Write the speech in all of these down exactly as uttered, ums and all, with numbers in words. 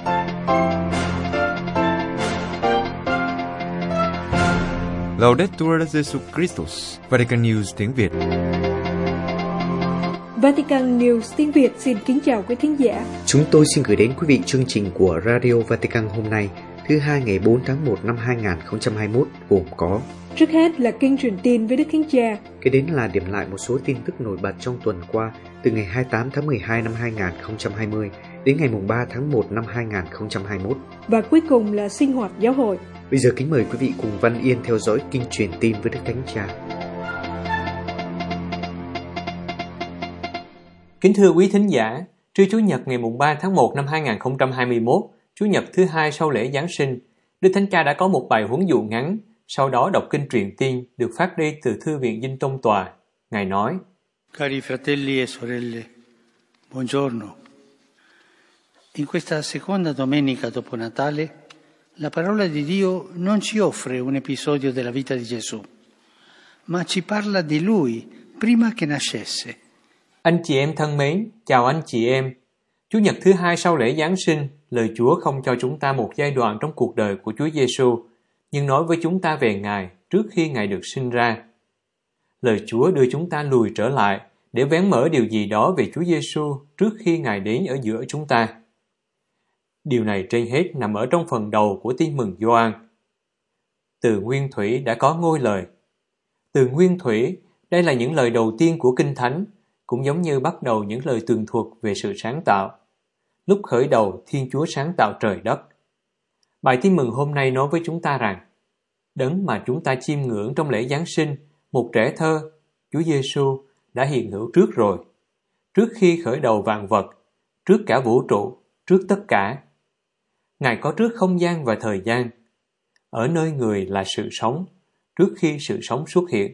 Laudetur Jesus Christus, Vatican News tiếng Việt. Vatican News tiếng Việt xin kính chào quý thính giả. Chúng tôi xin gửi đến quý vị chương trình của Radio Vatican hôm nay, thứ hai ngày bốn tháng một năm hai nghìn không trăm hai mươi mốt, gồm có: trước hết là kinh truyền tin với Đức Thánh Cha, kế đến là điểm lại một số tin tức nổi bật trong tuần qua, từ ngày hai mươi tám tháng mười hai năm hai nghìn không trăm hai mươi đến ngày ba tháng một năm hai nghìn không trăm hai mươi mốt, và cuối cùng là sinh hoạt giáo hội. Bây giờ kính mời quý vị cùng Văn Yên theo dõi kinh truyền tin với Đức Thánh Cha. Kính thưa quý thính giả, trưa Chủ nhật ngày ba tháng một năm hai nghìn không trăm hai mươi mốt, Chủ nhật thứ hai sau lễ Giáng sinh, Đức Thánh Cha đã có một bài huấn dụ ngắn, sau đó đọc kinh truyền tin được phát đi từ Thư viện Dinh Tông Tòa. Ngài nói: Cari fratelli e sorelle, buongiorno. In questa seconda domenica dopo Natale, la parola di Dio non ci offre un episodio della vita di Gesù, ma ci parla di Lui prima che nascesse. Anh chị em thân mến, chào anh chị em. Chủ nhật thứ hai sau lễ Giáng sinh, lời Chúa không cho chúng ta một giai đoạn trong cuộc đời của Chúa Giêsu, nhưng nói với chúng ta về Ngài trước khi Ngài được sinh ra. Lời Chúa đưa chúng ta lùi trở lại để vén mở điều gì đó về Chúa Giêsu trước khi Ngài đến ở giữa chúng ta. Điều này trên hết nằm ở trong phần đầu của Tin mừng Gioan. Từ nguyên thủy đã có ngôi lời. Từ nguyên thủy, đây là những lời đầu tiên của Kinh Thánh, cũng giống như bắt đầu những lời tường thuật về sự sáng tạo. Lúc khởi đầu, Thiên Chúa sáng tạo trời đất. Bài Tin mừng hôm nay nói với chúng ta rằng, Đấng mà chúng ta chiêm ngưỡng trong lễ Giáng sinh, một trẻ thơ, Chúa Giêsu đã hiện hữu trước rồi, trước khi khởi đầu vạn vật, trước cả vũ trụ, trước tất cả. Ngài có trước không gian và thời gian, ở nơi người là sự sống, trước khi sự sống xuất hiện.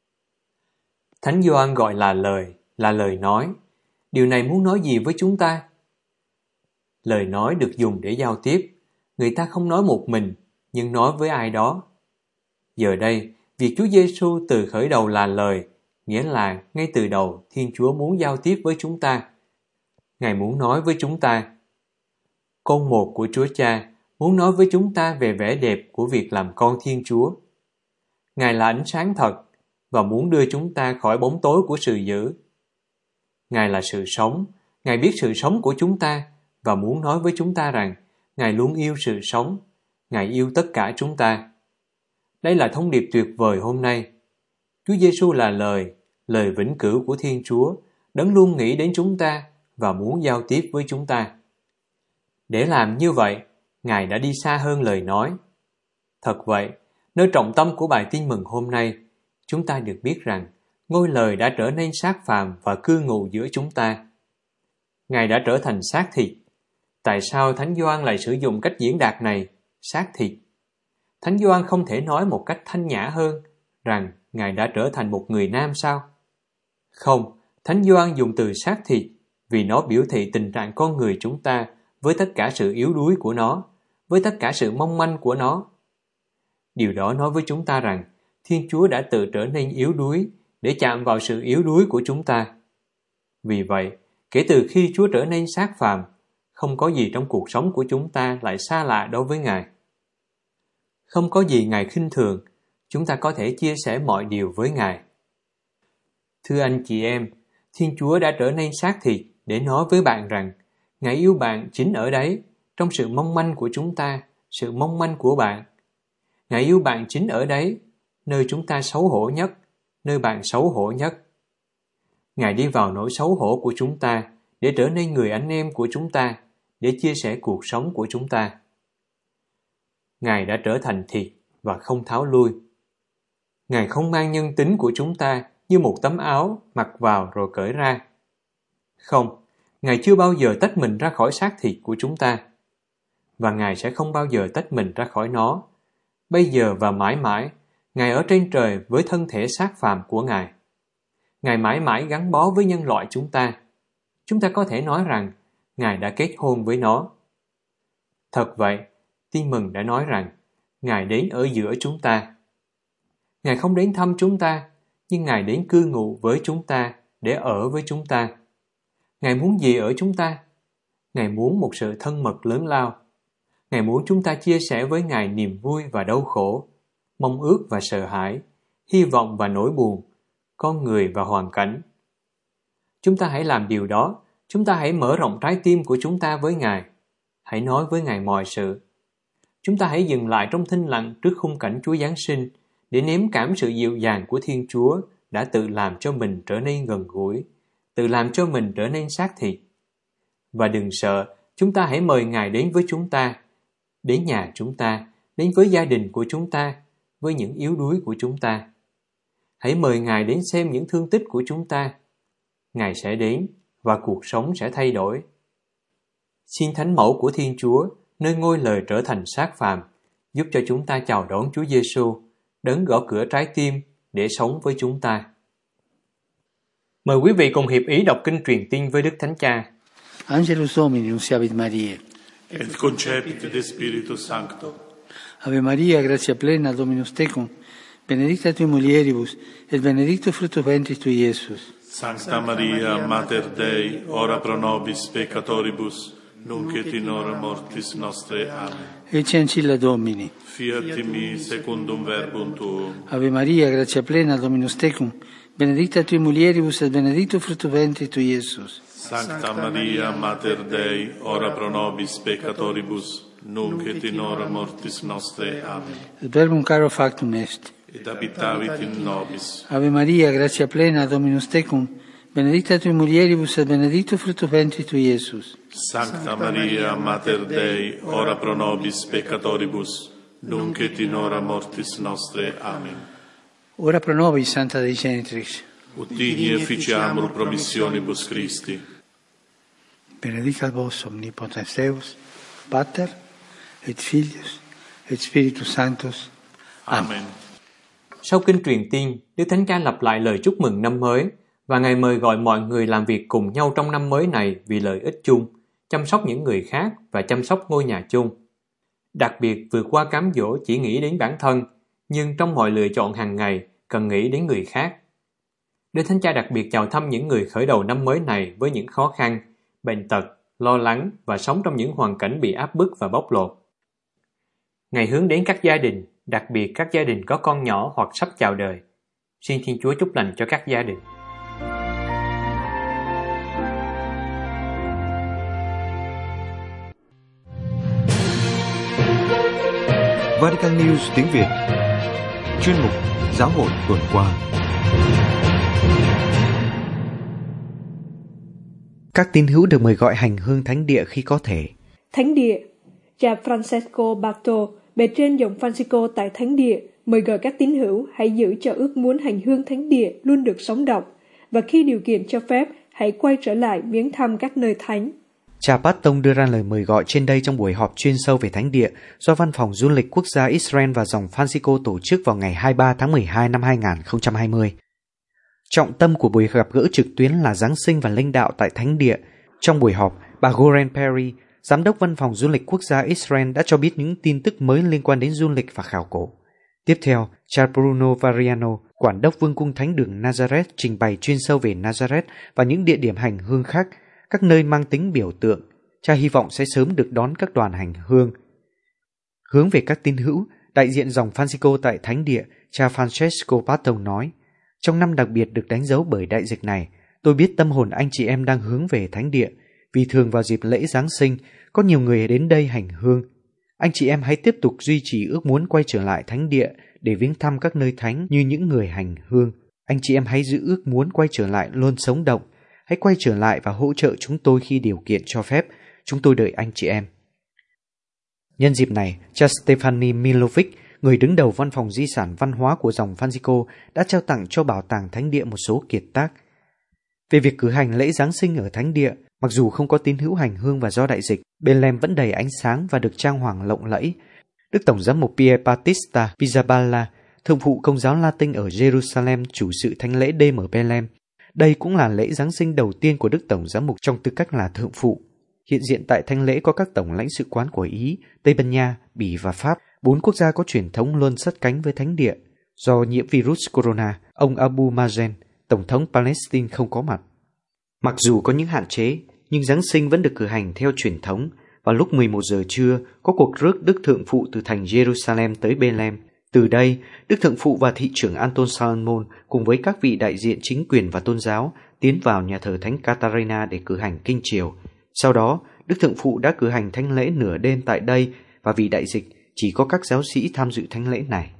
Thánh Gioan gọi là lời, là lời nói. Điều này muốn nói gì với chúng ta? Lời nói được dùng để giao tiếp. Người ta không nói một mình, nhưng nói với ai đó. Giờ đây, việc Chúa Giêsu từ khởi đầu là lời, nghĩa là ngay từ đầu Thiên Chúa muốn giao tiếp với chúng ta. Ngài muốn nói với chúng ta. Con một của Chúa Cha muốn nói với chúng ta về vẻ đẹp của việc làm con Thiên Chúa. Ngài là ánh sáng thật và muốn đưa chúng ta khỏi bóng tối của sự dữ. Ngài là sự sống, Ngài biết sự sống của chúng ta và muốn nói với chúng ta rằng Ngài luôn yêu sự sống, Ngài yêu tất cả chúng ta. Đây là thông điệp tuyệt vời hôm nay. Chúa Giêsu là lời, lời vĩnh cửu của Thiên Chúa, Đấng luôn nghĩ đến chúng ta và muốn giao tiếp với chúng ta. Để làm như vậy, Ngài đã đi xa hơn lời nói. Thật vậy, nơi trọng tâm của bài tin mừng hôm nay, chúng ta được biết rằng ngôi lời đã trở nên xác phàm và cư ngụ giữa chúng ta. Ngài đã trở thành xác thịt. Tại sao Thánh Gioan lại sử dụng cách diễn đạt này, xác thịt? Thánh Gioan không thể nói một cách thanh nhã hơn rằng Ngài đã trở thành một người nam sao? Không, Thánh Gioan dùng từ xác thịt vì nó biểu thị tình trạng con người chúng ta với tất cả sự yếu đuối của nó, với tất cả sự mong manh của nó. Điều đó nói với chúng ta rằng Thiên Chúa đã tự trở nên yếu đuối để chạm vào sự yếu đuối của chúng ta. Vì vậy, kể từ khi Chúa trở nên xác phàm, không có gì trong cuộc sống của chúng ta lại xa lạ đối với Ngài. Không có gì Ngài khinh thường, chúng ta có thể chia sẻ mọi điều với Ngài. Thưa anh chị em, Thiên Chúa đã trở nên xác thịt để nói với bạn rằng Ngài yêu bạn chính ở đấy, trong sự mong manh của chúng ta, sự mong manh của bạn. Ngài yêu bạn chính ở đấy, nơi chúng ta xấu hổ nhất, nơi bạn xấu hổ nhất. Ngài đi vào nỗi xấu hổ của chúng ta để trở nên người anh em của chúng ta, để chia sẻ cuộc sống của chúng ta. Ngài đã trở thành thịt và không tháo lui. Ngài không mang nhân tính của chúng ta như một tấm áo mặc vào rồi cởi ra. Không, Ngài chưa bao giờ tách mình ra khỏi xác thịt của chúng ta. Và Ngài sẽ không bao giờ tách mình ra khỏi nó. Bây giờ và mãi mãi, Ngài ở trên trời với thân thể xác phàm của Ngài. Ngài mãi mãi gắn bó với nhân loại chúng ta. Chúng ta có thể nói rằng Ngài đã kết hôn với nó. Thật vậy, Tin mừng đã nói rằng Ngài đến ở giữa chúng ta. Ngài không đến thăm chúng ta, nhưng Ngài đến cư ngụ với chúng ta để ở với chúng ta. Ngài muốn gì ở chúng ta? Ngài muốn một sự thân mật lớn lao. Ngài muốn chúng ta chia sẻ với Ngài niềm vui và đau khổ, mong ước và sợ hãi, hy vọng và nỗi buồn, con người và hoàn cảnh. Chúng ta hãy làm điều đó. Chúng ta hãy mở rộng trái tim của chúng ta với Ngài. Hãy nói với Ngài mọi sự. Chúng ta hãy dừng lại trong thinh lặng trước khung cảnh Chúa Giáng sinh để nếm cảm sự dịu dàng của Thiên Chúa đã tự làm cho mình trở nên gần gũi, tự làm cho mình trở nên xác thịt. Và đừng sợ, chúng ta hãy mời Ngài đến với chúng ta, đến nhà chúng ta, đến với gia đình của chúng ta, với những yếu đuối của chúng ta. Hãy mời Ngài đến xem những thương tích của chúng ta. Ngài sẽ đến và cuộc sống sẽ thay đổi. Xin Thánh Mẫu của Thiên Chúa, nơi ngôi lời trở thành xác phàm, giúp cho chúng ta chào đón Chúa Giêsu, đấng gõ cửa trái tim để sống với chúng ta. Mời quý vị cùng hiệp ý đọc kinh truyền tin với Đức Thánh Cha. Angelus Domini nunciavit Mariae. Et concepit de Spiritus Sancto. Ave Maria, gratia plena, Dominus tecum, benedicta tui mulieribus, et benedictus fructus ventris tui, Iesus. Sancta Maria, Mater Dei, ora pro nobis peccatoribus, nunc et in hora mortis nostre. Amen. Ecce ancilla Domini. Fiat in mi secundum verbum tuum. Ave Maria, gratia plena, Dominus tecum, benedicta tui mulieribus, et benedictus fructus ventris tui, Iesus. Sancta Maria, Mater Dei, ora pro nobis peccatoribus, nunc et in hora mortis nostre. Amen. Et verbum caro factum est. Et habitavit in nobis. Ave Maria, gratia plena, Dominus tecum, benedicta tui mulieribus, et benedictus fructus ventris tui, Iesus. Sancta Maria, Mater Dei, ora pro nobis peccatoribus, nunc et in hora mortis nostre. Amen. Ora pro nobis, Santa Dei Genitrix. Ut digni efficiamur promissionibus Christi. Benedicat vos omnipotens Deus, Pater, et Filius, et Spiritus Sanctus. Amen. Sau kinh truyền tin, Đức Thánh Cha lặp lại lời chúc mừng năm mới và Ngài mời gọi mọi người làm việc cùng nhau trong năm mới này vì lợi ích chung, chăm sóc những người khác và chăm sóc ngôi nhà chung. Đặc biệt vượt qua cám dỗ chỉ nghĩ đến bản thân, nhưng trong mọi lựa chọn hàng ngày cần nghĩ đến người khác. Đức Thánh Cha đặc biệt chào thăm những người khởi đầu năm mới này với những khó khăn, bệnh tật, lo lắng và sống trong những hoàn cảnh bị áp bức và bóc lột. Ngài hướng đến các gia đình, đặc biệt các gia đình có con nhỏ hoặc sắp chào đời. Xin Thiên Chúa chúc lành cho các gia đình. Vatican News tiếng Việt. Chuyên mục Giáo hội tuần qua. Các tín hữu được mời gọi hành hương thánh địa khi có thể. Thánh địa. Cha Francesco Batto, bề trên dòng Francisco tại Thánh địa, mời gọi các tín hữu hãy giữ cho ước muốn hành hương thánh địa luôn được sống động, và khi điều kiện cho phép, hãy quay trở lại viếng thăm các nơi thánh. Cha Patton đưa ra lời mời gọi trên đây trong buổi họp chuyên sâu về thánh địa do Văn phòng Du lịch Quốc gia Israel và dòng Francisco tổ chức vào ngày hai mươi ba tháng mười hai năm hai nghìn không trăm hai mươi. Trọng tâm của buổi gặp gỡ trực tuyến là Giáng sinh và linh đạo tại thánh địa. Trong buổi họp, bà Goren Perry, Giám đốc Văn phòng Du lịch Quốc gia Israel đã cho biết những tin tức mới liên quan đến du lịch và khảo cổ. Tiếp theo, cha Bruno Variano, Quản đốc Vương cung Thánh đường Nazareth trình bày chuyên sâu về Nazareth và những địa điểm hành hương khác, các nơi mang tính biểu tượng. Cha hy vọng sẽ sớm được đón các đoàn hành hương. Hướng về các tín hữu, đại diện dòng Francisco tại Thánh địa, cha Francesco Patton nói, trong năm đặc biệt được đánh dấu bởi đại dịch này, tôi biết tâm hồn anh chị em đang hướng về Thánh địa, vì thường vào dịp lễ Giáng sinh, có nhiều người đến đây hành hương. Anh chị em hãy tiếp tục duy trì ước muốn quay trở lại Thánh địa để viếng thăm các nơi thánh như những người hành hương. Anh chị em hãy giữ ước muốn quay trở lại luôn sống động. Hãy quay trở lại và hỗ trợ chúng tôi khi điều kiện cho phép. Chúng tôi đợi anh chị em. Nhân dịp này, cha Stefani Milovic, người đứng đầu Văn phòng Di sản Văn hóa của dòng Francisco, đã trao tặng cho Bảo tàng Thánh địa một số kiệt tác. Về việc cử hành lễ Giáng sinh ở Thánh địa, mặc dù không có tín hữu hành hương và do đại dịch, Bethlehem vẫn đầy ánh sáng và được trang hoàng lộng lẫy. Đức Tổng giám mục Pier Battista Pizzaballa, thượng phụ Công giáo Latin ở Jerusalem, chủ sự thánh lễ đêm ở Bethlehem. Đây cũng là lễ Giáng sinh đầu tiên của Đức Tổng giám mục trong tư cách là thượng phụ. Hiện diện tại thánh lễ có các tổng lãnh sự quán của Ý, Tây Ban Nha, Bỉ và Pháp, bốn quốc gia có truyền thống luôn sát cánh với thánh địa. Do nhiễm virus corona, ông Abu Mazen, Tổng thống Palestine không có mặt. Mặc dù có những hạn chế, nhưng Giáng sinh vẫn được cử hành theo truyền thống. Vào lúc mười một giờ trưa, có cuộc rước Đức Thượng Phụ từ thành Jerusalem tới Bethlehem. Từ đây, Đức Thượng Phụ và thị trưởng Anton Salomon cùng với các vị đại diện chính quyền và tôn giáo tiến vào nhà thờ Thánh Catarina để cử hành kinh chiều. Sau đó, Đức Thượng Phụ đã cử hành thánh lễ nửa đêm tại đây và vì đại dịch, chỉ có các giáo sĩ tham dự thánh lễ này.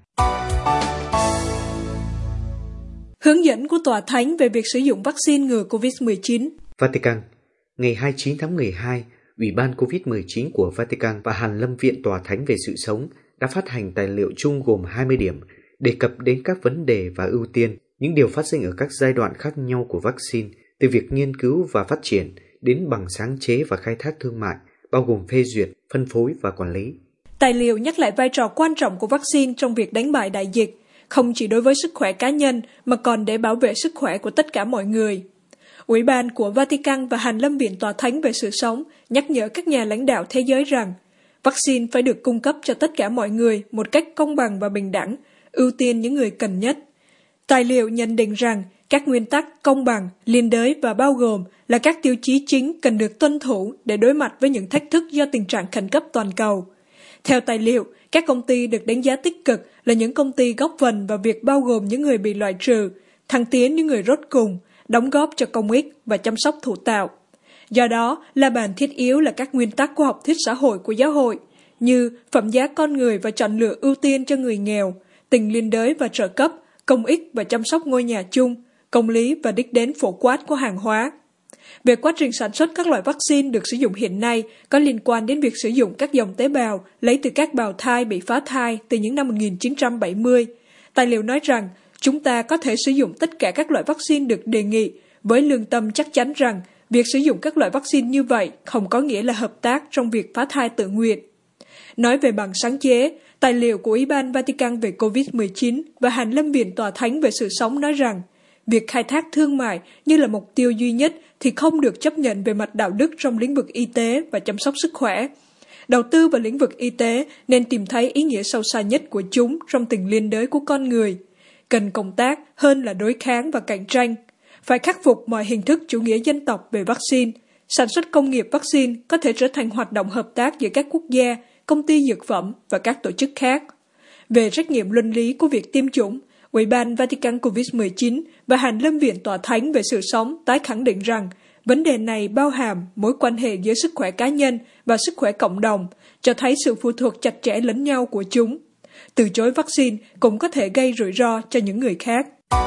Hướng dẫn của Tòa Thánh về việc sử dụng vaccine ngừa covid mười chín. Vatican, ngày hai mươi chín tháng mười hai, Ủy ban covid mười chín của Vatican và Hàn Lâm Viện Tòa Thánh về sự sống đã phát hành tài liệu chung gồm hai mươi điểm, đề cập đến các vấn đề và ưu tiên, những điều phát sinh ở các giai đoạn khác nhau của vaccine, từ việc nghiên cứu và phát triển đến bằng sáng chế và khai thác thương mại, bao gồm phê duyệt, phân phối và quản lý. Tài liệu nhắc lại vai trò quan trọng của vaccine trong việc đánh bại đại dịch, không chỉ đối với sức khỏe cá nhân mà còn để bảo vệ sức khỏe của tất cả mọi người. Ủy ban của Vatican và Hàn Lâm Viện Tòa Thánh về sự sống nhắc nhở các nhà lãnh đạo thế giới rằng vaccine phải được cung cấp cho tất cả mọi người một cách công bằng và bình đẳng, ưu tiên những người cần nhất. Tài liệu nhận định rằng các nguyên tắc công bằng, liên đới và bao gồm là các tiêu chí chính cần được tuân thủ để đối mặt với những thách thức do tình trạng khẩn cấp toàn cầu. Theo tài liệu, các công ty được đánh giá tích cực là những công ty góp phần vào việc bao gồm những người bị loại trừ, thăng tiến những người rốt cùng, đóng góp cho công ích và chăm sóc thụ tạo. Do đó, la bàn thiết yếu là các nguyên tắc của học thuyết xã hội của giáo hội, như phẩm giá con người và chọn lựa ưu tiên cho người nghèo, tình liên đới và trợ cấp, công ích và chăm sóc ngôi nhà chung, công lý và đích đến phổ quát của hàng hóa. Về quá trình sản xuất các loại vaccine được sử dụng hiện nay có liên quan đến việc sử dụng các dòng tế bào lấy từ các bào thai bị phá thai từ những năm một nghìn chín trăm bảy mươi. Tài liệu nói rằng chúng ta có thể sử dụng tất cả các loại vaccine được đề nghị với lương tâm chắc chắn rằng việc sử dụng các loại vaccine như vậy không có nghĩa là hợp tác trong việc phá thai tự nguyện. Nói về bằng sáng chế, tài liệu của Ủy ban Vatican về covid mười chín và Hàn Lâm Viện Tòa Thánh về sự sống nói rằng việc khai thác thương mại như là mục tiêu duy nhất thì không được chấp nhận về mặt đạo đức trong lĩnh vực y tế và chăm sóc sức khỏe. Đầu tư vào lĩnh vực y tế nên tìm thấy ý nghĩa sâu xa nhất của chúng trong tình liên đới của con người. Cần cộng tác hơn là đối kháng và cạnh tranh. Phải khắc phục mọi hình thức chủ nghĩa dân tộc về vaccine. Sản xuất công nghiệp vaccine có thể trở thành hoạt động hợp tác giữa các quốc gia, công ty dược phẩm và các tổ chức khác. Về trách nhiệm luân lý của việc tiêm chủng, Ủy ban Vatican covid mười chín và Hàn Lâm Viện Tòa Thánh về sự sống tái khẳng định rằng vấn đề này bao hàm mối quan hệ giữa sức khỏe cá nhân và sức khỏe cộng đồng, cho thấy sự phụ thuộc chặt chẽ lẫn nhau của chúng. Từ chối vaccine cũng có thể gây rủi ro cho những người khác.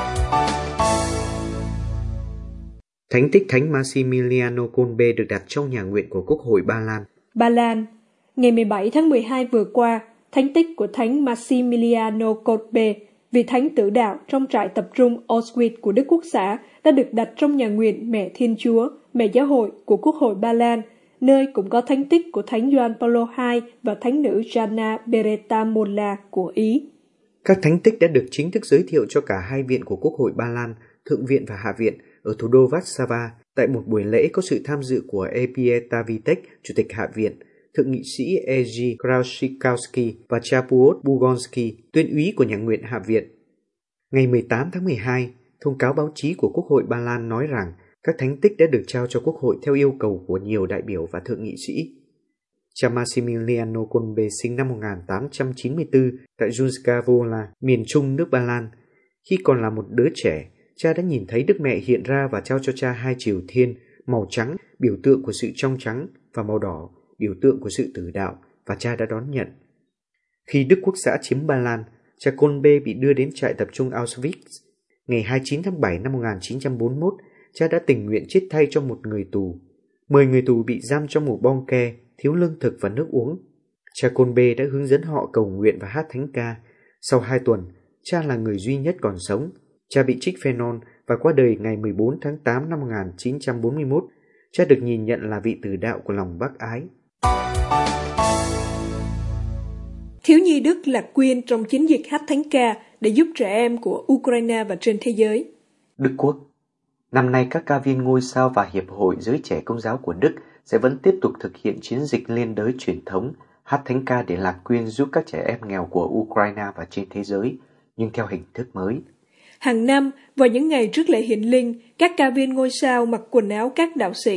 Thánh tích Thánh Massimiliano Kolbe được đặt trong nhà nguyện của Quốc hội Ba Lan. Ba Lan, ngày mười bảy tháng mười hai vừa qua, thánh tích của Thánh Massimiliano Kolbe, vị thánh tử đạo trong trại tập trung Auschwitz của Đức Quốc xã, đã được đặt trong nhà nguyện Mẹ Thiên Chúa, Mẹ Giáo hội của Quốc hội Ba Lan, nơi cũng có thánh tích của Thánh Gioan Paulo đệ nhị và Thánh nữ Jana Beretta Molla của Ý. Các thánh tích đã được chính thức giới thiệu cho cả hai viện của Quốc hội Ba Lan, Thượng viện và Hạ viện, ở thủ đô Warsaw tại một buổi lễ có sự tham dự của Elżbieta Witek, Chủ tịch Hạ viện, Thượng nghị sĩ Jerzy Kraszikowski và cha Piotr Bugonski, tuyên úy của nhà nguyện Hạ viện. Ngày mười tám tháng mười hai, thông cáo báo chí của Quốc hội Ba Lan nói rằng các thánh tích đã được trao cho Quốc hội theo yêu cầu của nhiều đại biểu và thượng nghị sĩ. Cha Massimiliano Kolbe sinh năm một nghìn tám trăm chín mươi tư tại Junska Wola, miền trung nước Ba Lan. Khi còn là một đứa trẻ, cha đã nhìn thấy Đức Mẹ hiện ra và trao cho cha hai triều thiên, màu trắng, biểu tượng của sự trong trắng, và màu đỏ, biểu tượng của sự tử đạo, và cha đã đón nhận. Khi Đức Quốc xã chiếm Ba Lan, cha Kolbe bị đưa đến trại tập trung Auschwitz. Ngày hai mươi chín tháng bảy năm một nghìn chín trăm bốn mươi mốt, cha đã tình nguyện chết thay cho một người tù. Mười người tù bị giam trong một bong ke, thiếu lương thực và nước uống. Cha Kolbe đã hướng dẫn họ cầu nguyện và hát thánh ca. Sau hai tuần, cha là người duy nhất còn sống. Cha bị trích phenol và qua đời ngày mười bốn tháng tám năm một nghìn chín trăm bốn mươi mốt. Cha được nhìn nhận là vị tử đạo của lòng bác ái. Thiếu nhi Đức lạc quyên trong chiến dịch hát thánh ca để giúp trẻ em của Ukraine và trên thế giới. Đức Quốc. Năm nay các ca viên ngôi sao và Hiệp hội Giới Trẻ Công giáo của Đức sẽ vẫn tiếp tục thực hiện chiến dịch liên đới truyền thống hát thánh ca để lạc quyên giúp các trẻ em nghèo của Ukraine và trên thế giới, nhưng theo hình thức mới. Hàng năm, vào những ngày trước lễ hiển linh, các ca viên ngôi sao mặc quần áo các đạo sĩ,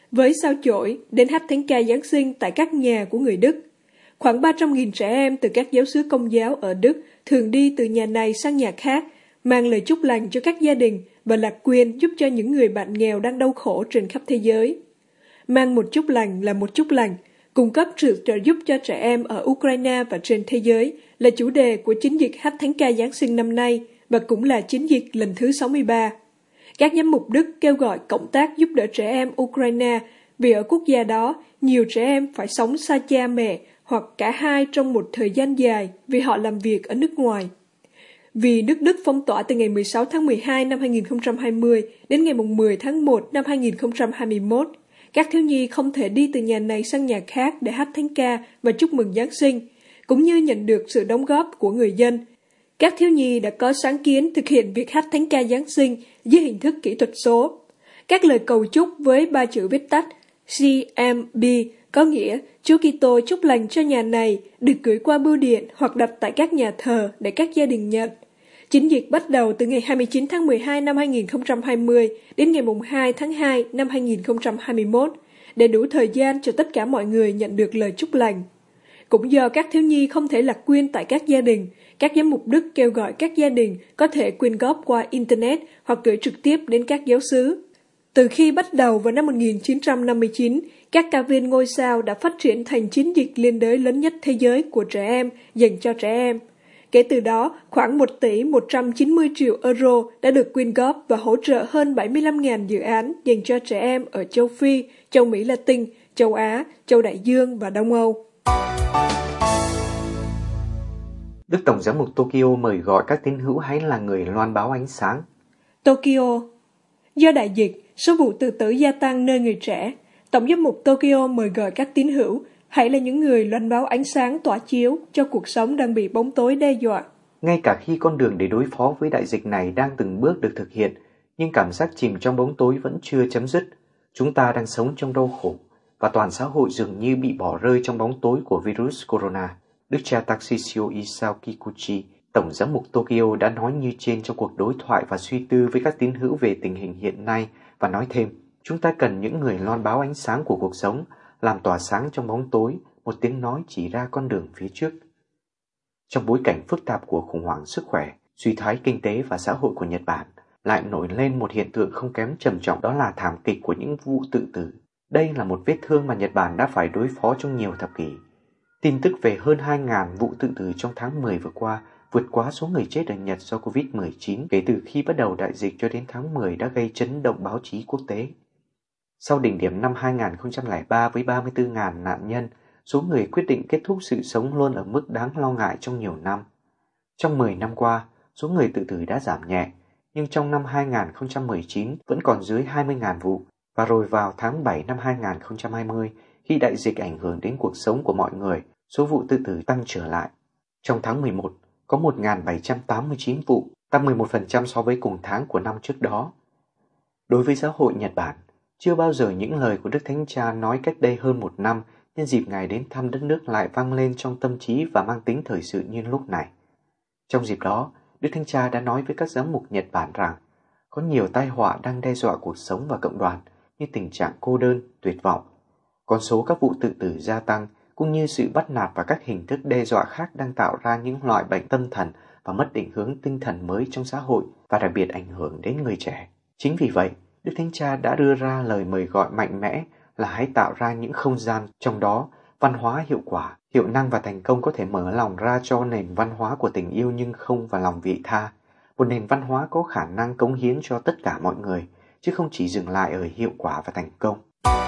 với sao chổi đến hát thánh ca Giáng sinh tại các nhà của người Đức. Khoảng ba trăm nghìn trẻ em từ các giáo xứ Công giáo ở Đức thường đi từ nhà này sang nhà khác, mang lời chúc lành cho các gia đình và lạc quyền giúp cho những người bạn nghèo đang đau khổ trên khắp thế giới. Mang một chúc lành là một chúc lành, cung cấp sự trợ giúp cho trẻ em ở Ukraine và trên thế giới là chủ đề của chiến dịch hát thánh ca Giáng sinh năm nay và cũng là chiến dịch lần thứ sáu mươi ba. Các giám mục Đức kêu gọi cộng tác giúp đỡ trẻ em Ukraine vì ở quốc gia đó nhiều trẻ em phải sống xa cha mẹ hoặc cả hai trong một thời gian dài vì họ làm việc ở nước ngoài. Vì nước Đức phong tỏa từ ngày mười sáu tháng mười hai năm hai nghìn không trăm hai mươi đến ngày mười tháng một năm hai nghìn không trăm hai mươi mốt, các thiếu nhi không thể đi từ nhà này sang nhà khác để hát thánh ca và chúc mừng Giáng sinh, cũng như nhận được sự đóng góp của người dân. Các thiếu nhi đã có sáng kiến thực hiện việc hát thánh ca Giáng sinh dưới hình thức kỹ thuật số. Các lời cầu chúc với ba chữ viết tắt C M B có nghĩa Chúa Kitô chúc lành cho nhà này được gửi qua bưu điện hoặc đặt tại các nhà thờ để các gia đình nhận. Chiến dịch bắt đầu từ ngày hai mươi chín tháng mười hai năm hai nghìn không trăm hai mươi đến ngày hai tháng hai năm hai nghìn không trăm hai mươi mốt, để đủ thời gian cho tất cả mọi người nhận được lời chúc lành. Cũng do các thiếu nhi không thể lạc quyên tại các gia đình, các giám mục Đức kêu gọi các gia đình có thể quyên góp qua Internet hoặc gửi trực tiếp đến các giáo xứ. Từ khi bắt đầu vào năm một nghìn chín trăm năm mươi chín, các ca viên ngôi sao đã phát triển thành chiến dịch liên đới lớn nhất thế giới của trẻ em dành cho trẻ em. Kể từ đó, khoảng một tỷ một trăm chín mươi triệu euro đã được quyên góp và hỗ trợ hơn bảy mươi lăm nghìn dự án dành cho trẻ em ở châu Phi, châu Mỹ Latin, châu Á, châu Đại Dương và Đông Âu. Đức Tổng giám mục Tokyo mời gọi các tín hữu hãy là người loan báo ánh sáng. Tokyo. Do đại dịch, số vụ tự tử gia tăng nơi người trẻ, Tổng giám mục Tokyo mời gọi các tín hữu hãy là những người loan báo ánh sáng tỏa chiếu cho cuộc sống đang bị bóng tối đe dọa. Ngay cả khi con đường để đối phó với đại dịch này đang từng bước được thực hiện, nhưng cảm giác chìm trong bóng tối vẫn chưa chấm dứt. Chúng ta đang sống trong đau khổ, và toàn xã hội dường như bị bỏ rơi trong bóng tối của virus corona. Đức cha Tarcisio Isao Kikuchi, Tổng giám mục Tokyo đã nói như trên trong cuộc đối thoại và suy tư với các tín hữu về tình hình hiện nay, và nói thêm, chúng ta cần những người loan báo ánh sáng của cuộc sống, làm tỏa sáng trong bóng tối, một tiếng nói chỉ ra con đường phía trước. Trong bối cảnh phức tạp của khủng hoảng sức khỏe, suy thoái kinh tế và xã hội của Nhật Bản, lại nổi lên một hiện tượng không kém trầm trọng, đó là thảm kịch của những vụ tự tử. Đây là một vết thương mà Nhật Bản đã phải đối phó trong nhiều thập kỷ. Tin tức về hơn hai nghìn vụ tự tử trong tháng mười vừa qua vượt quá số người chết ở Nhật do covid mười chín kể từ khi bắt đầu đại dịch cho đến tháng mười đã gây chấn động báo chí quốc tế. Sau đỉnh điểm năm hai nghìn không trăm lẻ ba với ba mươi tư nghìn nạn nhân, số người quyết định kết thúc sự sống luôn ở mức đáng lo ngại trong nhiều năm. Trong mười năm qua, số người tự tử đã giảm nhẹ, nhưng trong năm hai nghìn không trăm mười chín vẫn còn dưới hai mươi nghìn vụ, và rồi vào tháng bảy năm hai nghìn không trăm hai mươi, khi đại dịch ảnh hưởng đến cuộc sống của mọi người, số vụ tự tử tăng trở lại. Trong tháng mười một, có một nghìn bảy trăm tám mươi chín vụ, tăng mười một phần trăm so với cùng tháng của năm trước đó. Đối với xã hội Nhật Bản, chưa bao giờ những lời của Đức Thánh Cha nói cách đây hơn một năm nhân dịp Ngài đến thăm đất nước lại vang lên trong tâm trí và mang tính thời sự như lúc này. Trong dịp đó, Đức Thánh Cha đã nói với các giám mục Nhật Bản rằng có nhiều tai họa đang đe dọa cuộc sống và cộng đoàn như tình trạng cô đơn, tuyệt vọng. Con số các vụ tự tử gia tăng cũng như sự bắt nạt và các hình thức đe dọa khác đang tạo ra những loại bệnh tâm thần và mất định hướng tinh thần mới trong xã hội và đặc biệt ảnh hưởng đến người trẻ. Chính vì vậy, Đức Thánh Cha đã đưa ra lời mời gọi mạnh mẽ là hãy tạo ra những không gian, trong đó văn hóa hiệu quả, hiệu năng và thành công có thể mở lòng ra cho nền văn hóa của tình yêu nhưng không và lòng vị tha, một nền văn hóa có khả năng cống hiến cho tất cả mọi người, chứ không chỉ dừng lại ở hiệu quả và thành công.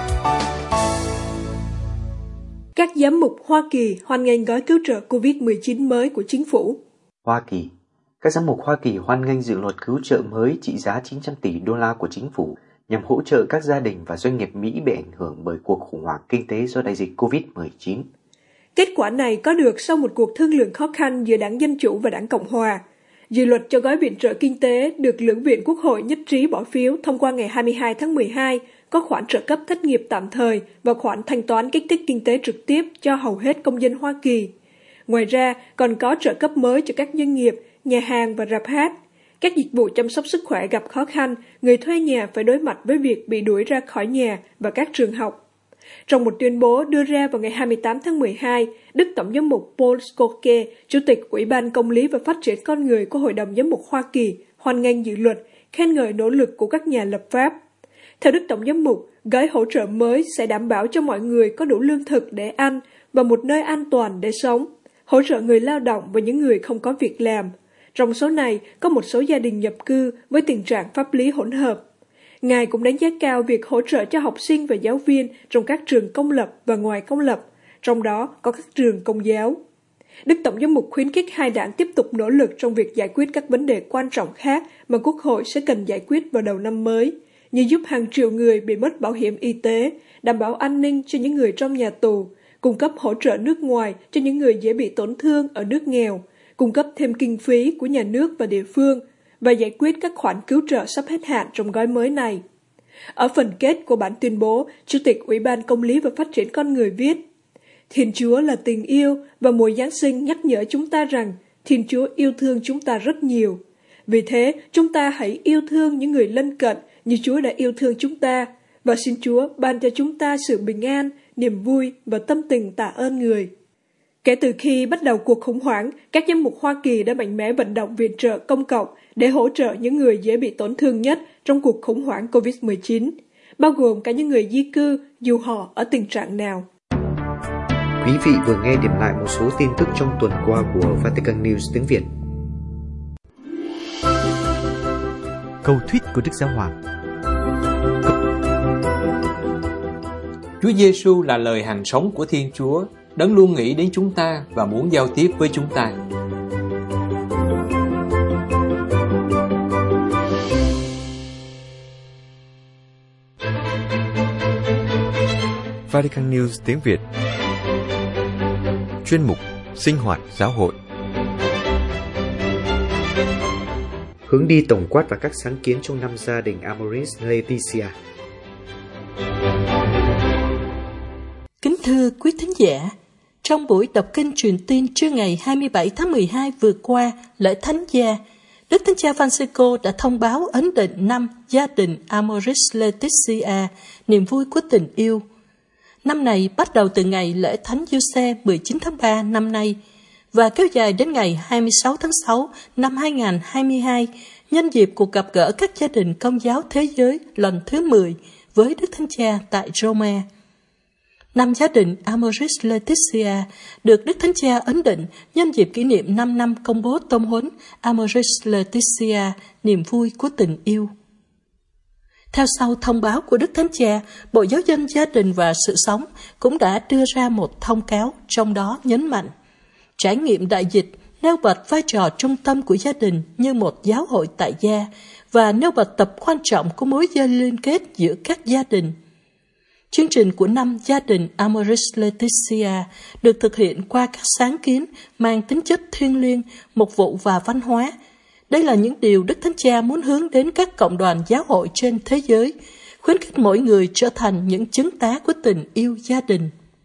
Các giám mục Hoa Kỳ hoan nghênh gói cứu trợ covid mười chín mới của chính phủ. Hoa Kỳ. Các giám mục Hoa Kỳ hoan nghênh dự luật cứu trợ mới trị giá chín trăm tỷ đô la của chính phủ nhằm hỗ trợ các gia đình và doanh nghiệp Mỹ bị ảnh hưởng bởi cuộc khủng hoảng kinh tế do đại dịch covid mười chín. Kết quả này có được sau một cuộc thương lượng khó khăn giữa Đảng Dân Chủ và Đảng Cộng Hòa. Dự luật cho gói viện trợ kinh tế được Lưỡng viện Quốc hội nhất trí bỏ phiếu thông qua ngày hai mươi hai tháng mười hai, có khoản trợ cấp thất nghiệp tạm thời và khoản thanh toán kích thích kinh tế trực tiếp cho hầu hết công dân Hoa Kỳ. Ngoài ra, còn có trợ cấp mới cho các doanh nghiệp, nhà hàng và rạp hát. các dịch vụ chăm sóc sức khỏe gặp khó khăn, người thuê nhà phải đối mặt với việc bị đuổi ra khỏi nhà và các trường học. Trong một tuyên bố đưa ra vào ngày hai mươi tám tháng mười hai, Đức Tổng giám mục Paul Scott, Chủ tịch Ủy ban Công lý và Phát triển Con người của Hội đồng Giám mục Hoa Kỳ, hoan nghênh dự luật, khen ngợi nỗ lực của các nhà lập pháp. Theo Đức Tổng giám mục, gói hỗ trợ mới sẽ đảm bảo cho mọi người có đủ lương thực để ăn và một nơi an toàn để sống, hỗ trợ người lao động và những người không có việc làm. Trong số này, có một số gia đình nhập cư với tình trạng pháp lý hỗn hợp. Ngài cũng đánh giá cao việc hỗ trợ cho học sinh và giáo viên trong các trường công lập và ngoài công lập, trong đó có các trường công giáo. Đức Tổng giám mục khuyến khích hai đảng tiếp tục nỗ lực trong việc giải quyết các vấn đề quan trọng khác mà Quốc hội sẽ cần giải quyết vào đầu năm mới, như giúp hàng triệu người bị mất bảo hiểm y tế, đảm bảo an ninh cho những người trong nhà tù, cung cấp hỗ trợ nước ngoài cho những người dễ bị tổn thương ở nước nghèo, cung cấp thêm kinh phí của nhà nước và địa phương, và giải quyết các khoản cứu trợ sắp hết hạn trong gói mới này. Ở phần kết của bản tuyên bố, Chủ tịch Ủy ban Công lý và Phát triển Con người viết: Thiên Chúa là tình yêu và mùa Giáng sinh nhắc nhở chúng ta rằng Thiên Chúa yêu thương chúng ta rất nhiều. Vì thế, chúng ta hãy yêu thương những người lân cận như Chúa đã yêu thương chúng ta, và xin Chúa ban cho chúng ta sự bình an, niềm vui và tâm tình tạ ơn người. Kể từ khi bắt đầu cuộc khủng hoảng, các giám mục Hoa Kỳ đã mạnh mẽ vận động viện trợ công cộng để hỗ trợ những người dễ bị tổn thương nhất trong cuộc khủng hoảng covid mười chín, bao gồm cả những người di cư dù họ ở tình trạng nào. Quý vị vừa nghe điểm lại một số tin tức trong tuần qua của Vatican News tiếng Việt. Câu thuyết của Đức Giáo Hoàng. Chúa Giêsu là lời hàng sống của Thiên Chúa, Đấng luôn nghĩ đến chúng ta và muốn giao tiếp với chúng ta. Vatican News tiếng Việt. Chuyên mục Sinh hoạt giáo hội. Hướng đi tổng quát và các sáng kiến trong năm gia đình Amoris Laetitia. Kính thưa quý thính giả, trong buổi đọc kinh truyền tin trưa ngày hai mươi bảy tháng mười hai vừa qua, lễ Thánh gia, Đức Thánh Cha Francisco đã thông báo ấn định năm gia đình Amoris Laetitia, niềm vui của tình yêu. Năm này bắt đầu từ ngày lễ Thánh Giuse mười chín tháng ba năm nay và kéo dài đến ngày hai mươi sáu tháng sáu năm hai nghìn không trăm hai mươi hai, nhân dịp cuộc gặp gỡ các gia đình Công giáo thế giới lần thứ mười với Đức Thánh Cha tại Roma. Năm gia đình Amoris Laetitia được Đức Thánh Cha ấn định nhân dịp kỷ niệm năm năm công bố tông huấn Amoris Laetitia, niềm vui của tình yêu. Theo sau thông báo của Đức Thánh Cha, Bộ Giáo dân Gia đình và Sự sống cũng đã đưa ra một thông cáo, trong đó nhấn mạnh trải nghiệm đại dịch nêu bật vai trò trung tâm của gia đình như một giáo hội tại gia và nêu bật tầm quan trọng của mối dây liên kết giữa các gia đình. Chương trình của năm gia đình Amoris Laetitia được thực hiện qua các sáng kiến mang tính chất thiêng liêng, mục vụ và văn hóa. Đây là những điều Đức Thánh Cha muốn hướng đến các cộng đoàn giáo hội trên thế giới, khuyến khích mỗi người trở thành những chứng tá của tình yêu gia đình.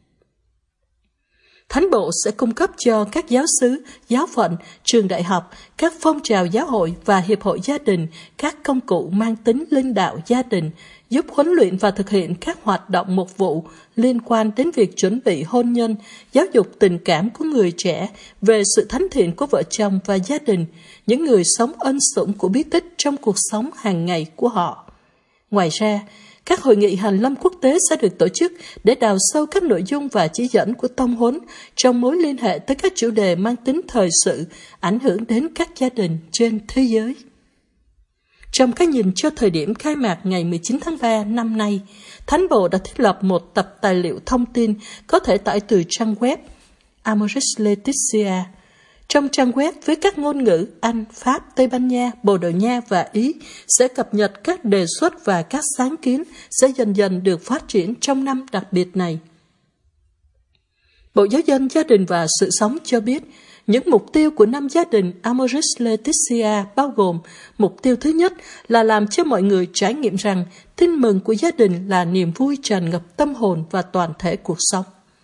Thánh Bộ sẽ cung cấp cho các giáo xứ, giáo phận, trường đại học, các phong trào giáo hội và hiệp hội gia đình các công cụ mang tính linh đạo gia đình, giúp huấn luyện và thực hiện các hoạt động mục vụ liên quan đến việc chuẩn bị hôn nhân, giáo dục tình cảm của người trẻ về sự thánh thiện của vợ chồng và gia đình, những người sống ân sủng của bí tích trong cuộc sống hàng ngày của họ. Ngoài ra, các hội nghị hàn lâm quốc tế sẽ được tổ chức để đào sâu các nội dung và chỉ dẫn của tông huấn trong mối liên hệ tới các chủ đề mang tính thời sự, ảnh hưởng đến các gia đình trên thế giới. Trong cái nhìn cho thời điểm khai mạc ngày mười chín tháng ba năm nay, Thánh Bộ đã thiết lập một tập tài liệu thông tin có thể tải từ trang web Amoris Laetitia. Trong trang web với các ngôn ngữ Anh, Pháp, Tây Ban Nha, Bồ Đào Nha và Ý sẽ cập nhật các đề xuất và các sáng kiến sẽ dần dần được phát triển trong năm đặc biệt này. Bộ Giáo dân Gia đình và Sự sống cho biết, những mục tiêu của năm gia đình Amoris Laetitia bao gồm mục tiêu thứ nhất là làm cho mọi người trải nghiệm rằng tin mừng của gia đình là niềm vui tràn ngập tâm hồn và toàn thể cuộc sống.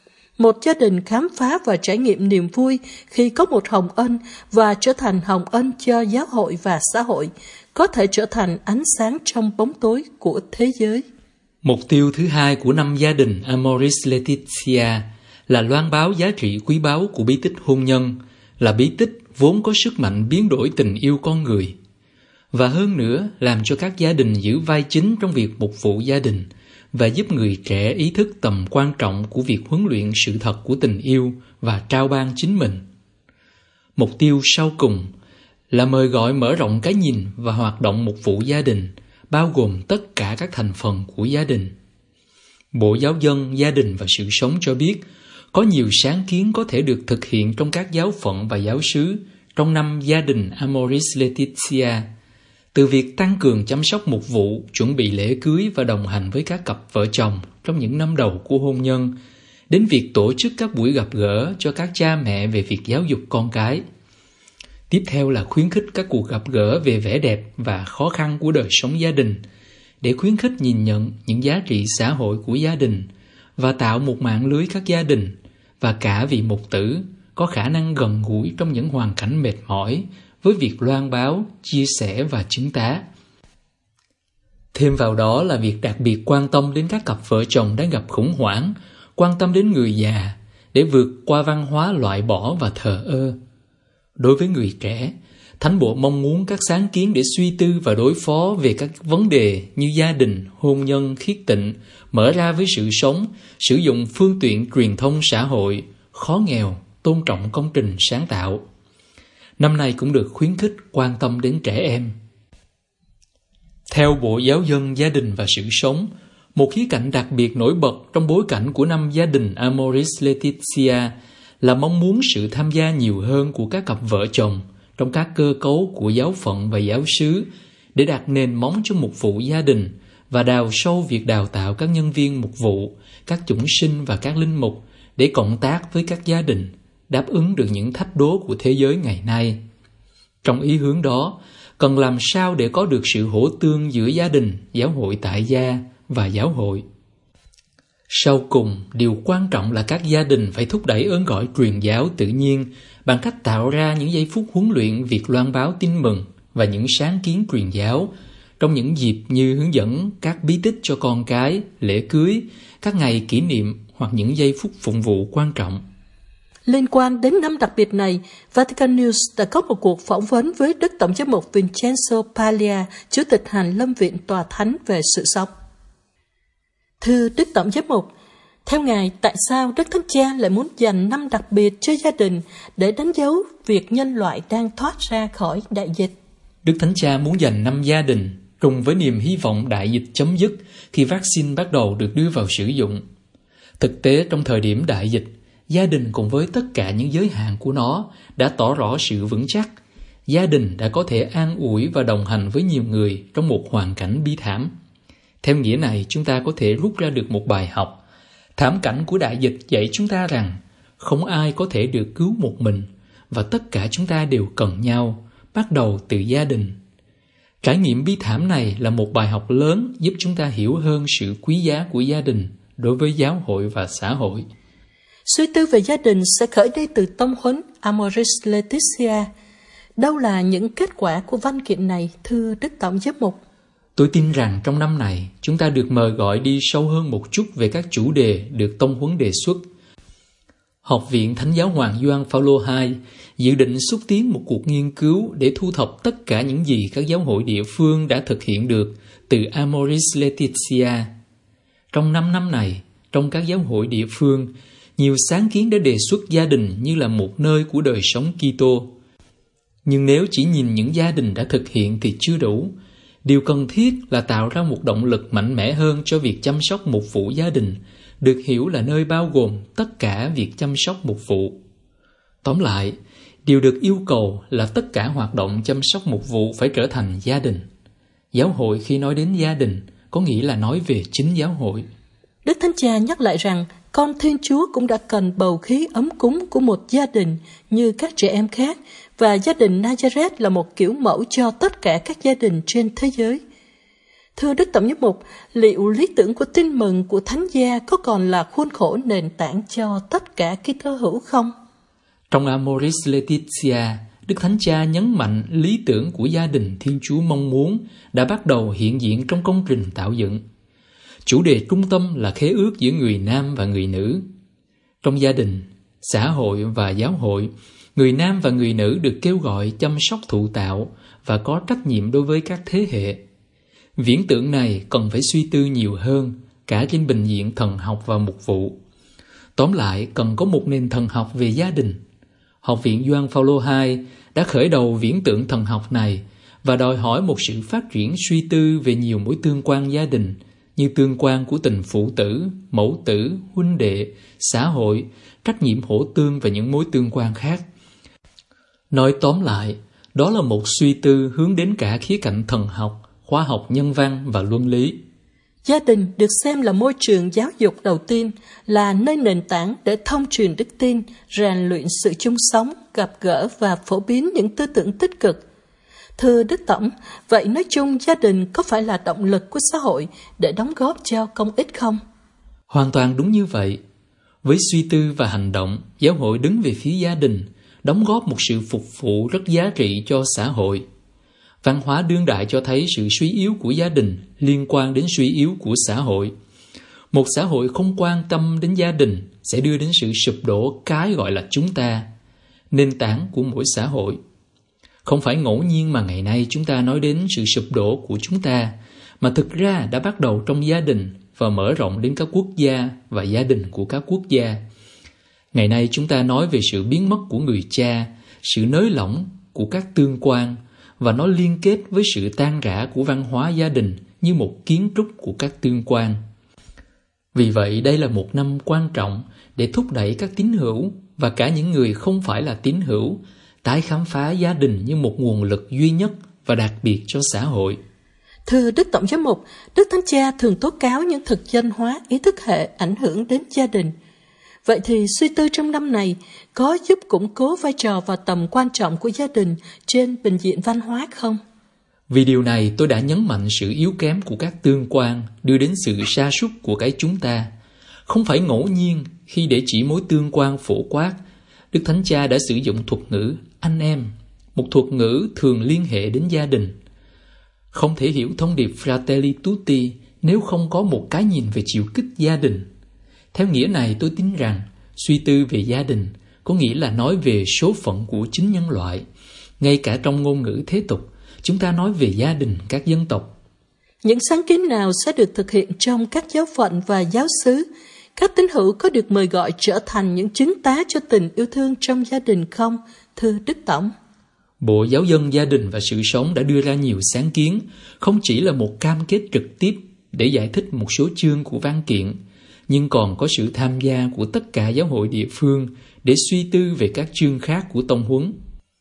một gia đình khám phá và trải nghiệm niềm vui khi có một hồng ân và trở thành hồng ân cho giáo hội và xã hội, có thể trở thành ánh sáng trong bóng tối của thế giới. Mục tiêu thứ hai của năm gia đình Amoris Laetitia là loan báo giá trị quý báu của bí tích hôn nhân, là bí tích vốn có sức mạnh biến đổi tình yêu con người. Và hơn nữa, làm cho các gia đình giữ vai chính trong việc phục vụ gia đình và giúp người trẻ ý thức tầm quan trọng của việc huấn luyện sự thật của tình yêu và trao ban chính mình. Mục tiêu sau cùng là mời gọi mở rộng cái nhìn và hoạt động mục vụ gia đình, bao gồm tất cả các thành phần của gia đình. Bộ Giáo dân, Gia đình và Sự sống cho biết có nhiều sáng kiến có thể được thực hiện trong các giáo phận và giáo xứ trong năm gia đình Amoris Laetitia, từ việc tăng cường chăm sóc mục vụ, chuẩn bị lễ cưới và đồng hành với các cặp vợ chồng trong những năm đầu của hôn nhân, đến việc tổ chức các buổi gặp gỡ cho các cha mẹ về việc giáo dục con cái. Tiếp theo là khuyến khích các cuộc gặp gỡ về vẻ đẹp và khó khăn của đời sống gia đình, để khuyến khích nhìn nhận những giá trị xã hội của gia đình và tạo một mạng lưới các gia đình và cả vị mục tử có khả năng gần gũi trong những hoàn cảnh mệt mỏi với việc loan báo, chia sẻ và chứng tá. Thêm vào đó là việc đặc biệt quan tâm đến các cặp vợ chồng đang gặp khủng hoảng, quan tâm đến người già để vượt qua văn hóa loại bỏ và thờ ơ. Đối với người trẻ, Thánh Bộ mong muốn các sáng kiến để suy tư và đối phó về các vấn đề như gia đình, hôn nhân, khiết tịnh, mở ra với sự sống, sử dụng phương tiện truyền thông xã hội, khó nghèo, tôn trọng công trình sáng tạo. Năm nay cũng được khuyến khích quan tâm đến trẻ em. Theo Bộ Giáo dân, Gia đình và Sự sống, một khía cạnh đặc biệt nổi bật trong bối cảnh của năm gia đình Amoris Laetitia là mong muốn sự tham gia nhiều hơn của các cặp vợ chồng trong các cơ cấu của giáo phận và giáo xứ để đặt nền móng cho mục vụ gia đình và đào sâu việc đào tạo các nhân viên mục vụ, các chủng sinh và các linh mục để cộng tác với các gia đình, đáp ứng được những thách đố của thế giới ngày nay. Trong ý hướng đó, cần làm sao để có được sự hỗ tương giữa gia đình, giáo hội tại gia và giáo hội. Sau cùng, điều quan trọng là các gia đình phải thúc đẩy ơn gọi truyền giáo tự nhiên bằng cách tạo ra những giây phút huấn luyện việc loan báo tin mừng và những sáng kiến truyền giáo trong những dịp như hướng dẫn các bí tích cho con cái, lễ cưới, các ngày kỷ niệm hoặc những giây phút phụng vụ quan trọng. Liên quan đến năm đặc biệt này, Vatican News đã có một cuộc phỏng vấn với Đức Tổng giám mục Vincenzo Paglia, Chủ tịch Hàn Lâm Viện Tòa Thánh về sự sống. Thưa Đức Tổng giám mục, theo Ngài, tại sao Đức Thánh Cha lại muốn dành năm đặc biệt cho gia đình để đánh dấu việc nhân loại đang thoát ra khỏi đại dịch? Đức Thánh Cha muốn dành năm gia đình trùng với niềm hy vọng đại dịch chấm dứt khi vaccine bắt đầu được đưa vào sử dụng. Thực tế, trong thời điểm đại dịch, gia đình cùng với tất cả những giới hạn của nó đã tỏ rõ sự vững chắc. Gia đình đã có thể an ủi và đồng hành với nhiều người trong một hoàn cảnh bi thảm. Theo nghĩa này, chúng ta có thể rút ra được một bài học. Thảm cảnh của đại dịch dạy chúng ta rằng không ai có thể được cứu một mình và tất cả chúng ta đều cần nhau, bắt đầu từ gia đình. Trải nghiệm bi thảm này là một bài học lớn giúp chúng ta hiểu hơn sự quý giá của gia đình đối với giáo hội và xã hội. Suy tư về gia đình sẽ khởi đi từ tông huấn Amoris Laetitia. Đâu là những kết quả của văn kiện này, thưa Đức Tổng giám mục? Tôi tin rằng trong năm này, chúng ta được mời gọi đi sâu hơn một chút về các chủ đề được tông huấn đề xuất. Học viện Thánh giáo Hoàng Gioan Phaolô hai dự định xúc tiến một cuộc nghiên cứu để thu thập tất cả những gì các giáo hội địa phương đã thực hiện được từ Amoris Laetitia. Trong năm năm này, trong các giáo hội địa phương, nhiều sáng kiến đã đề xuất gia đình như là một nơi của đời sống Kitô. Nhưng nếu chỉ nhìn những gia đình đã thực hiện thì chưa đủ. Điều cần thiết là tạo ra một động lực mạnh mẽ hơn cho việc chăm sóc mục vụ gia đình, được hiểu là nơi bao gồm tất cả việc chăm sóc mục vụ. Tóm lại, điều được yêu cầu là tất cả hoạt động chăm sóc mục vụ phải trở thành gia đình. Giáo hội khi nói đến gia đình có nghĩa là nói về chính giáo hội. Đức Thánh Cha nhắc lại rằng con Thiên Chúa cũng đã cần bầu khí ấm cúng của một gia đình như các trẻ em khác, và gia đình Nazareth là một kiểu mẫu cho tất cả các gia đình trên thế giới. Thưa Đức Tổng giám mục, liệu lý tưởng của tin mừng của Thánh gia có còn là khuôn khổ nền tảng cho tất cả Kitô hữu không? Trong Amoris Laetitia, Đức Thánh Cha nhấn mạnh lý tưởng của gia đình Thiên Chúa mong muốn đã bắt đầu hiện diện trong công trình tạo dựng. Chủ đề trung tâm là khế ước giữa người nam và người nữ. Trong gia đình, xã hội và giáo hội, người nam và người nữ được kêu gọi chăm sóc thụ tạo và có trách nhiệm đối với các thế hệ. Viễn tưởng này cần phải suy tư nhiều hơn, cả trên bình diện thần học và mục vụ. Tóm lại, cần có một nền thần học về gia đình. Học viện Gioan Phaolô hai đã khởi đầu viễn tưởng thần học này và đòi hỏi một sự phát triển suy tư về nhiều mối tương quan gia đình, như tương quan của tình phụ tử, mẫu tử, huynh đệ, xã hội, trách nhiệm hỗ tương và những mối tương quan khác. Nói tóm lại, đó là một suy tư hướng đến cả khía cạnh thần học, khoa học nhân văn và luân lý. Gia đình được xem là môi trường giáo dục đầu tiên, là nơi nền tảng để thông truyền đức tin, rèn luyện sự chung sống, gặp gỡ và phổ biến những tư tưởng tích cực. Thưa Đức Tổng, vậy nói chung gia đình có phải là động lực của xã hội để đóng góp cho công ích không? Hoàn toàn đúng như vậy. Với suy tư và hành động, giáo hội đứng về phía gia đình, đóng góp một sự phục vụ rất giá trị cho xã hội. Văn hóa đương đại cho thấy sự suy yếu của gia đình liên quan đến suy yếu của xã hội. Một xã hội không quan tâm đến gia đình sẽ đưa đến sự sụp đổ cái gọi là chúng ta, nền tảng của mỗi xã hội. Không phải ngẫu nhiên mà ngày nay chúng ta nói đến sự sụp đổ của chúng ta, mà thực ra đã bắt đầu trong gia đình và mở rộng đến các quốc gia và gia đình của các quốc gia. Ngày nay chúng ta nói về sự biến mất của người cha, sự nới lỏng của các tương quan, và nó liên kết với sự tan rã của văn hóa gia đình như một kiến trúc của các tương quan. Vì vậy, đây là một năm quan trọng để thúc đẩy các tín hữu và cả những người không phải là tín hữu tái khám phá gia đình như một nguồn lực duy nhất và đặc biệt cho xã hội. Thưa Đức Tổng giám mục, Đức Thánh Cha thường tố cáo những thực dân hóa ý thức hệ ảnh hưởng đến gia đình. Vậy thì suy tư trong năm này có giúp củng cố vai trò và tầm quan trọng của gia đình trên bình diện văn hóa không? Vì điều này tôi đã nhấn mạnh sự yếu kém của các tương quan đưa đến sự sa sút của cái chúng ta. Không phải ngẫu nhiên khi để chỉ mối tương quan phổ quát, Đức Thánh Cha đã sử dụng thuật ngữ anh em, một thuật ngữ thường liên hệ đến gia đình. Không thể hiểu thông điệp Fratelli Tutti nếu không có một cái nhìn về chiều kích gia đình. Theo nghĩa này, tôi tin rằng suy tư về gia đình có nghĩa là nói về số phận của chính nhân loại. Ngay cả trong ngôn ngữ thế tục, chúng ta nói về gia đình các dân tộc. Những sáng kiến nào sẽ được thực hiện trong các giáo phận và giáo xứ? Các tín hữu có được mời gọi trở thành những chứng tá cho tình yêu thương trong gia đình không, thưa Đức Tổng? Bộ Giáo dân Gia đình và Sự sống đã đưa ra nhiều sáng kiến, không chỉ là một cam kết trực tiếp để giải thích một số chương của văn kiện, nhưng còn có sự tham gia của tất cả giáo hội địa phương để suy tư về các chương khác của tông huấn.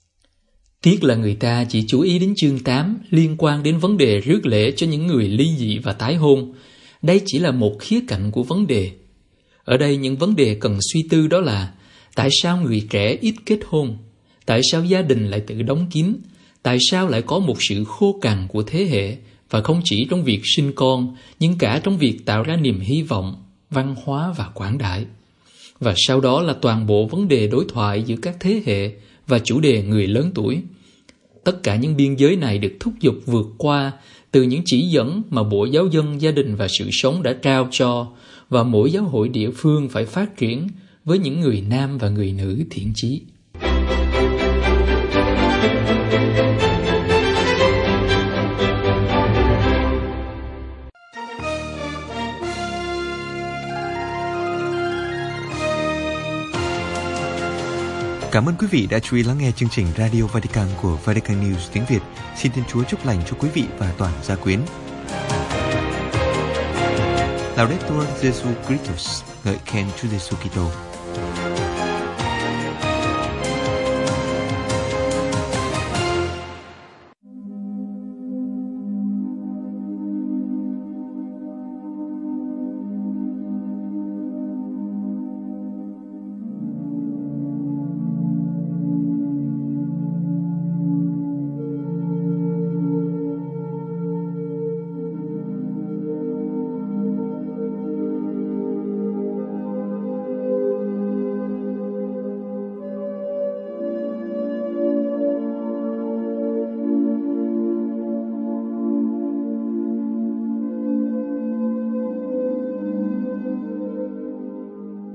Tiếc là người ta chỉ chú ý đến chương tám liên quan đến vấn đề rước lễ cho những người ly dị và tái hôn. Đây chỉ là một khía cạnh của vấn đề. Ở đây những vấn đề cần suy tư đó là tại sao người trẻ ít kết hôn? Tại sao gia đình lại tự đóng kín? Tại sao lại có một sự khô cằn của thế hệ, và không chỉ trong việc sinh con, nhưng cả trong việc tạo ra niềm hy vọng, văn hóa và quảng đại. Và sau đó là toàn bộ vấn đề đối thoại giữa các thế hệ và chủ đề người lớn tuổi. Tất cả những biên giới này được thúc giục vượt qua từ những chỉ dẫn mà Bộ Giáo dân Gia đình và Sự sống đã trao cho, và mỗi giáo hội địa phương phải phát triển với những người nam và người nữ thiện chí. Cảm ơn quý vị đã chú ý lắng nghe chương trình Radio Vatican của Vatican News tiếng Việt. Xin Thiên Chúa chúc lành cho quý vị và toàn gia quyến. Laudetur Jesu Christus, ngợi khen Chúa Giêsu Kitô.